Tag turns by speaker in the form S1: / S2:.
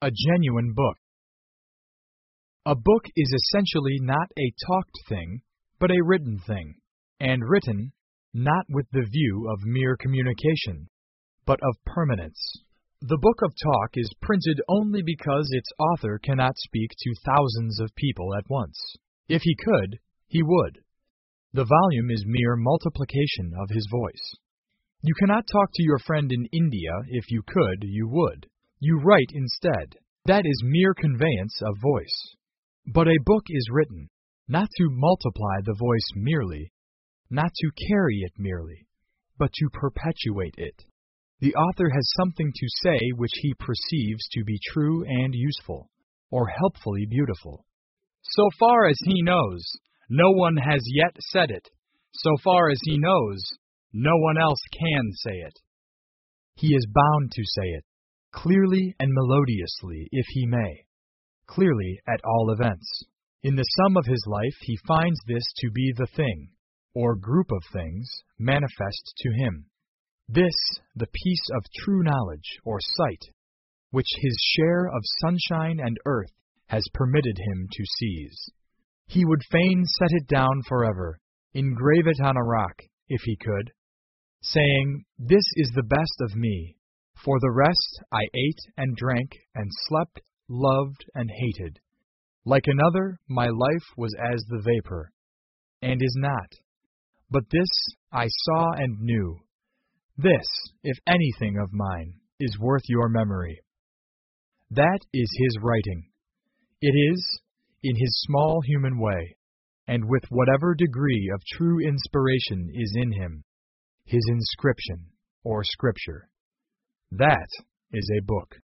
S1: A genuine book. A book is essentially not a talked thing, but a written thing, and written not with the view of mere communication, but of permanence. The book of talk is printed only because its author cannot speak to thousands of people at once. If he could, he would. The volume is mere multiplication of his voice. You cannot talk to your friend in India. If you could, you would. You write instead. That is mere conveyance of voice. But a book is written, not to multiply the voice merely, not to carry it merely, but to perpetuate it. The author has something to say which he perceives to be true and useful, or helpfully beautiful. So far as he knows, no one has yet said it. So far as he knows, no one else can say it. He is bound to say it, clearly and melodiously, if he may. Clearly, at all events. In the sum of his life, he finds this to be the thing, or group of things, manifest to him. This, the piece of true knowledge, or sight, which his share of sunshine and earth has permitted him to seize. He would fain set it down forever, engrave it on a rock, if he could, saying, "This is the best of me. For the rest I ate and drank and slept, loved and hated. Like another, my life was as the vapor, and is not. But this I saw and knew. This, if anything of mine, is worth your memory." That is his writing. It is, in his small human way, and with whatever degree of true inspiration is in him, his inscription or scripture. That is a book.